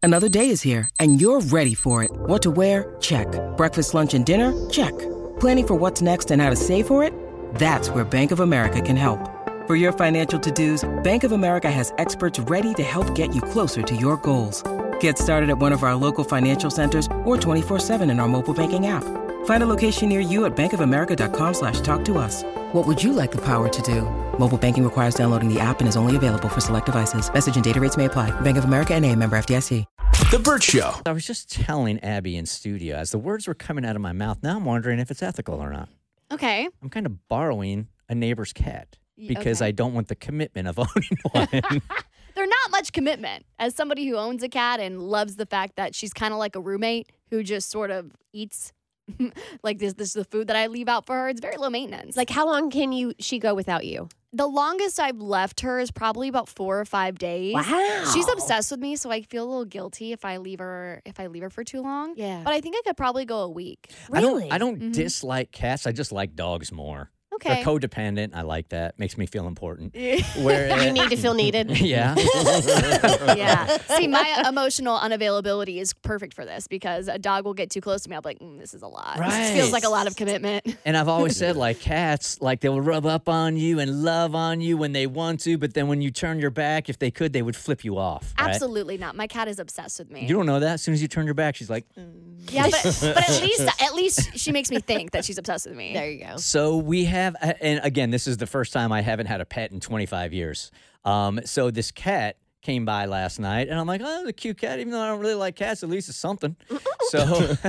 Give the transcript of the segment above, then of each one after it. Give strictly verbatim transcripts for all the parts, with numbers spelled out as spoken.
Another day is here, and you're ready for it. What to wear? Check. Breakfast, lunch, and dinner? Check. Planning for what's next and how to save for it? That's where Bank of America can help. For your financial to-dos, Bank of America has experts ready to help get you closer to your goals. Get started at one of our local financial centers or twenty-four seven in our mobile banking app. Find a location near you at bankofamerica.com slash talk to us. What would you like the power to do? Mobile banking requires downloading the app and is only available for select devices. Message and data rates may apply. Bank of America N A, member F D I C. The Burt Show. I was just telling Abby in studio, as the words were coming out of my mouth, now I'm wondering if it's ethical or not. Okay. I'm kind of borrowing a neighbor's cat because okay. I don't want the commitment of owning one. They're not much commitment. As somebody who owns a cat and loves the fact that she's kind of like a roommate who just sort of eats like this, this is the food that I leave out for her. It's very low maintenance. Like, how long can you she go without you? The longest I've left her is probably about four or five days. Wow. She's obsessed with me, so I feel a little guilty if I leave her if I leave her for too long. Yeah. But I think I could probably go a week. Really? I don't, I don't Mhm. dislike cats. I just like dogs more. Okay. They're codependent. I like that. Makes me feel important. You Where need to feel needed. Yeah. Yeah. See, my emotional unavailability is perfect for this because a dog will get too close to me. I'll be like, mm, this is a lot. Right. This feels like a lot of commitment. And I've always said, like, cats, like, they'll rub up on you and love on you when they want to, but then when you turn your back, if they could, they would flip you off. Right? Absolutely not. My cat is obsessed with me. You don't know that. As soon as you turn your back, she's like, Yeah, but, but at least at least she makes me think that she's obsessed with me. There you go. So we have, and again, this is the first time I haven't had a pet in twenty-five years. Um, so this cat came by last night, and I'm like, oh, it's a cute cat. Even though I don't really like cats, at least it's something. So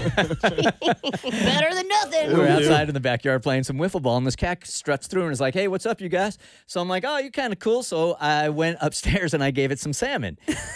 Better than nothing. we're outside in the backyard playing some wiffle ball, and this cat struts through and is like, hey, what's up, you guys? So I'm like, oh, you're kind of cool. So I went upstairs and I gave it some salmon.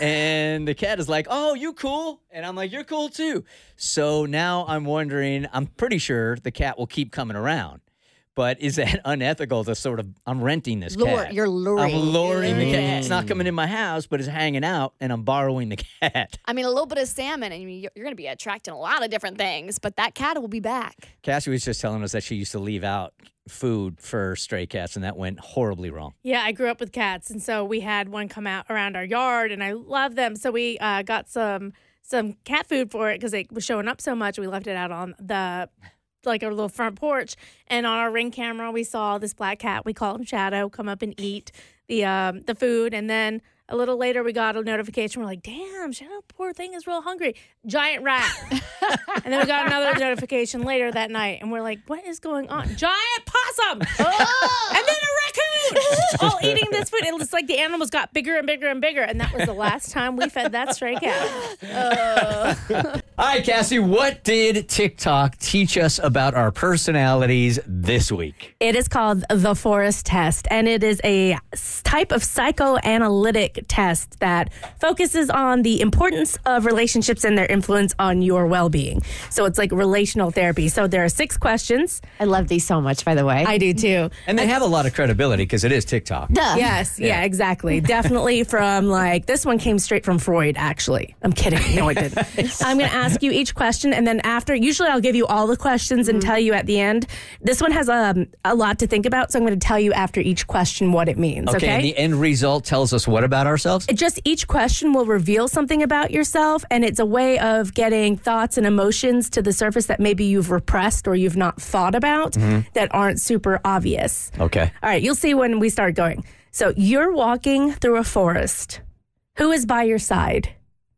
And the cat is like, oh, you cool? And I'm like, you're cool too. So now I'm wondering, I'm pretty sure the cat will keep coming around. But is that unethical to sort of, I'm renting this Lure, cat. you're luring. I'm luring the cat. Mm. It's not coming in my house, but it's hanging out, and I'm borrowing the cat. I mean, a little bit of salmon, and you're going to be attracting a lot of different things, but that cat will be back. Cassie was just telling us that she used to leave out food for stray cats, and that went horribly wrong. Yeah, I grew up with cats, and so we had one come out around our yard, and I love them. So we uh, got some some cat food for it because it was showing up so much. We left it out on the like our little front porch, and on our Ring camera we saw this black cat, we call him Shadow, come up and eat the um the food. And then a little later we got a notification. We're like, damn, Shadow, poor thing is real hungry. Giant rat. And then we got another notification later that night, and we're like, what is going on? Giant possum. Oh! And then a raccoon all eating this food. It was like the animals got bigger and bigger and bigger, and that was the last time we fed that stray cat. Uh. All right, Cassie, what did TikTok teach us about our personalities this week? It is called the Forest Test, and it is a type of psychoanalytic test that focuses on the importance of relationships and their influence on your well-being. So it's like relational therapy. So there are six questions. I love these so much, by the way. I do too. And they have a lot of credibility because it is TikTok. Duh. Yes, yeah, exactly. Definitely from like, this one came straight from Freud, actually. I'm kidding. No, it didn't. I'm going to ask you each question, and then after, usually I'll give you all the questions and tell you at the end. This one has um, a lot to think about, so I'm going to tell you after each question what it means, okay? Okay, and the end result tells us what about ourselves? It just each question will reveal something about yourself, and it's a way of getting thoughts and emotions to the surface that maybe you've repressed or you've not thought about that aren't super obvious. Okay. All right, you'll see when we start going. So you're walking through a forest. Who is by your side?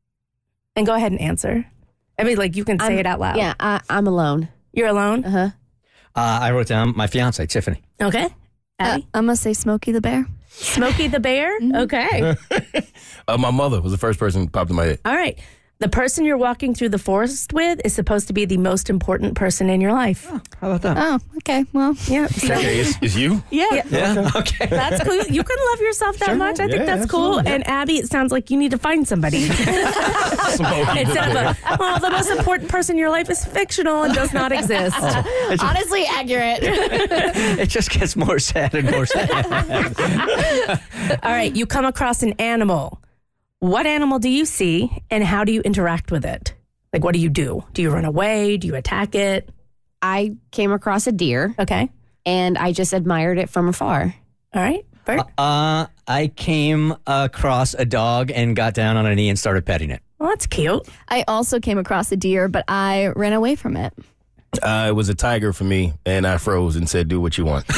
And go ahead and answer. I mean, like, you can say I'm- it out loud. Yeah, I, I'm alone. You're alone? Uh-huh. Uh, I wrote down my fiance, Tiffany. Okay. Abby? I'm going to say Smokey the Bear. Smokey the Bear? Okay. Uh, my mother was the first person who popped in my head. All right. The person you're walking through the forest with is supposed to be the most important person in your life. How about that? Oh, okay. Well, Yeah. So, Okay, it's, it's you? yeah. Yeah, okay. That's cool. You can love yourself that much. I think Yeah, that's cool. And Abby, it sounds like you need to find somebody. Smokey. Instead of a, oh, the most important person in your life is fictional and does not exist. honestly accurate. It just gets more sad and more sad. All right. You come across an animal. What animal do you see, and how do you interact with it? Like, what do you do? Do you run away? Do you attack it? I came across a deer, Okay. and I just admired it from afar. All right. Bert? Uh, I came across a dog and got down on a knee and started petting it. Well, that's cute. I also came across a deer, but I ran away from it. Uh, it was a tiger for me, and I froze and said, do what you want.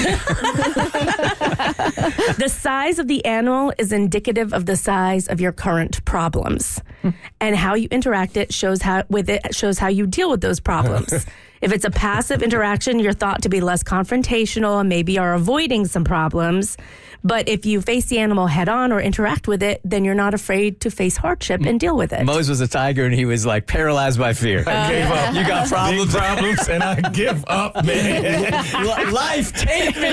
The size of the animal is indicative of the size of your current problems. And how you interact it shows how with it shows how you deal with those problems. If it's a passive interaction, you're thought to be less confrontational and maybe are avoiding some problems. But if you face the animal head on or interact with it, then you're not afraid to face hardship and deal with it. Mose was a tiger and he was like paralyzed by fear. I gave up. You got problems? Big problems, and I give up, man. Life, take me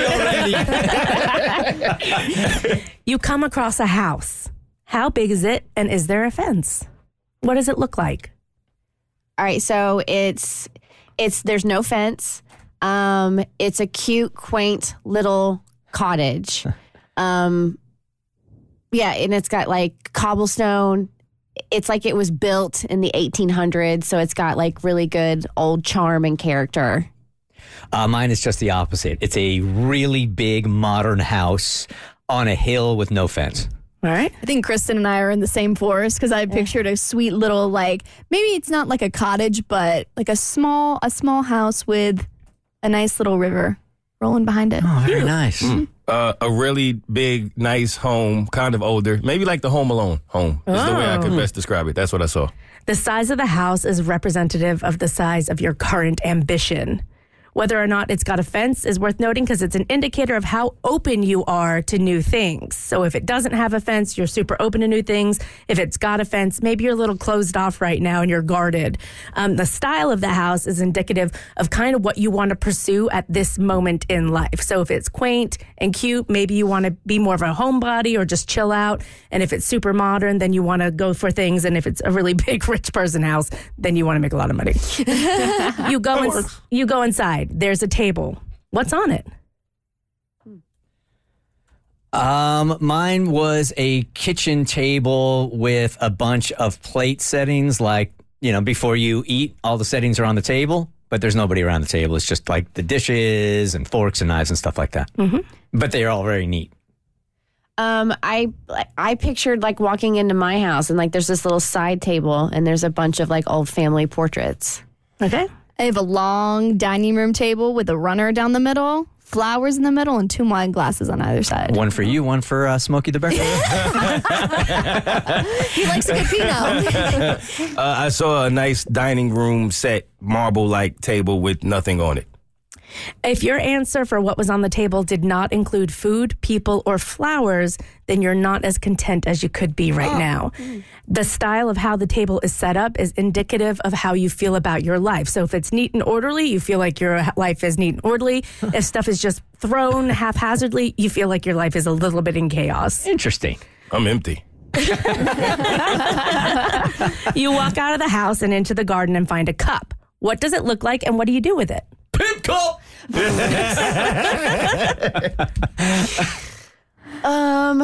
already. You come across a house. How big is it, and is there a fence? What does it look like? All right, so it's it's there's no fence. Um, it's a cute, quaint little cottage. Um, yeah, and it's got like cobblestone. It's like it was built in the eighteen hundreds, so it's got like really good old charm and character. Uh, mine is just the opposite. It's a really big modern house on a hill with no fence. All right. I think Kristen and I are in the same forest because I pictured a sweet little, like, maybe it's not like a cottage, but like a small a small house with a nice little river rolling behind it. Oh, very nice. Mm. Uh, a really big, nice home, kind of older. Maybe like the Home Alone home is the way I could best describe it. That's what I saw. The size of the house is representative of the size of your current ambition. Whether or not it's got a fence is worth noting because it's an indicator of how open you are to new things. So if it doesn't have a fence, you're super open to new things. If it's got a fence, maybe you're a little closed off right now and you're guarded. Um, the style of the house is indicative of kind of what you want to pursue at this moment in life. So if it's quaint and cute, maybe you want to be more of a homebody or just chill out. And if it's super modern, then you want to go for things. And if it's a really big rich person house, then you want to make a lot of money. you go in, you go inside. There's a table. What's on it? Um, mine was a kitchen table with a bunch of plate settings. Like, you know, before you eat, all the settings are on the table, but there's nobody around the table. It's just like the dishes and forks and knives and stuff like that. Mm-hmm. But they are all very neat. Um, I I pictured like walking into my house and like there's this little side table and there's a bunch of like old family portraits. Okay. I have a long dining room table with a runner down the middle, flowers in the middle, and two wine glasses on either side. One for you, one for uh, Smokey the Bear. He likes a good Pinot. Uh, I saw a nice dining room set, marble-like table with nothing on it. If your answer for what was on the table did not include food, people, or flowers, then you're not as content as you could be right now. The style of how the table is set up is indicative of how you feel about your life. So if it's neat and orderly, you feel like your life is neat and orderly. If stuff is just thrown haphazardly, you feel like your life is a little bit in chaos. Interesting. I'm empty. You walk out of the house and into the garden and find a cup. What does it look like and what do you do with it? Pimp cup! Um.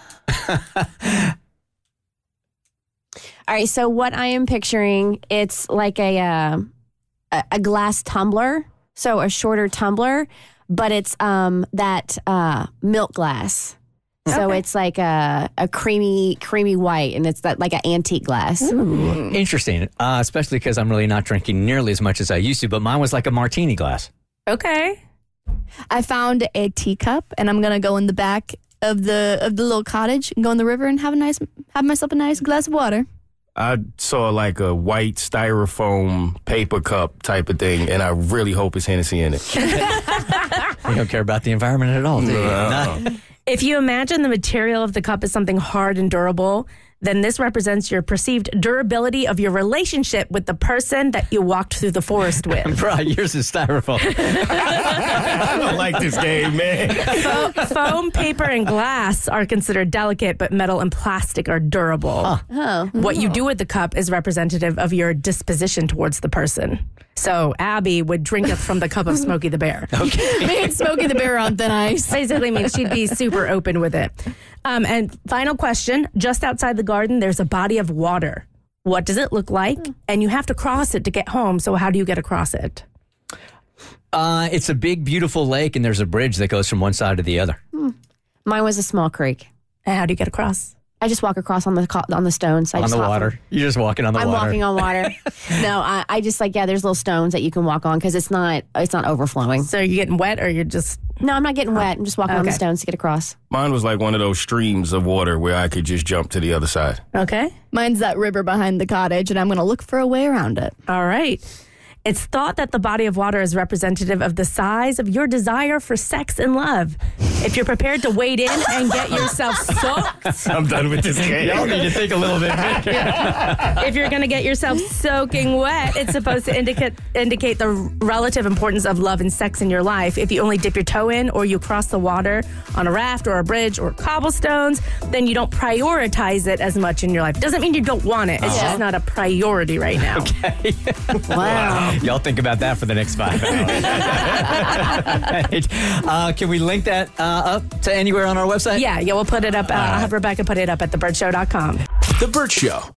All right. So what I am picturing, it's like a uh, a, a glass tumbler, so a shorter tumbler, but it's um that uh, milk glass. So Okay. it's like a a creamy creamy white, and it's that like an antique glass. Interesting, uh, especially because I'm really not drinking nearly as much as I used to, but mine was like a martini glass. Okay. I found a teacup, and I'm gonna go in the back of the of the little cottage and go in the river and have a nice have myself a nice glass of water. I saw like a white styrofoam paper cup type of thing, and I really hope it's Hennessy in it. You don't care about the environment at all, do you? No. No. If you imagine the material of the cup as something hard and durable, then this represents your perceived durability of your relationship with the person that you walked through the forest with. Bro, yours is styrofoam. I don't like this game, man. Fo- foam, paper, and glass are considered delicate, but metal and plastic are durable. Oh. What you do with the cup is representative of your disposition towards the person. So Abby would drink it from the cup of Smokey the Bear. Me and Smokey the Bear on thin ice. Basically means she'd be super open with it. Um, and final question, just outside the garden, there's a body of water. What does it look like? And you have to cross it to get home. So how do you get across it? Uh, it's a big, beautiful lake, and there's a bridge that goes from one side to the other. Mine was a small creek. And how do you get across? I just walk across on the co- on the stones. I On just the hop water. You're just walking on the I'm water. walking on water. no, I, I just like yeah. There's little stones that you can walk on because it's not it's not overflowing. So you're getting wet or you're just. No, I'm not getting wet. I'm just walking on the Okay. stones to get across. Mine was like one of those streams of water where I could just jump to the other side. Okay. Mine's that river behind the cottage, and I'm going to look for a way around it. All right. It's thought that the body of water is representative of the size of your desire for sex and love. If you're prepared to wade in and get yourself soaked, I'm done with this game. Y'all need to think a little bit. if you're going to get yourself soaking wet, it's supposed to indicate indicate the relative importance of love and sex in your life. If you only dip your toe in or you cross the water on a raft or a bridge or cobblestones, then you don't prioritize it as much in your life. Doesn't mean you don't want it. It's just not a priority right now. Wow. Y'all think about that for the next five hours. Right. uh, can we link that uh, up to anywhere on our website? Yeah, yeah, we'll put it up. Uh, I'll have Rebecca put it up at the bird show dot com. The Burt Show.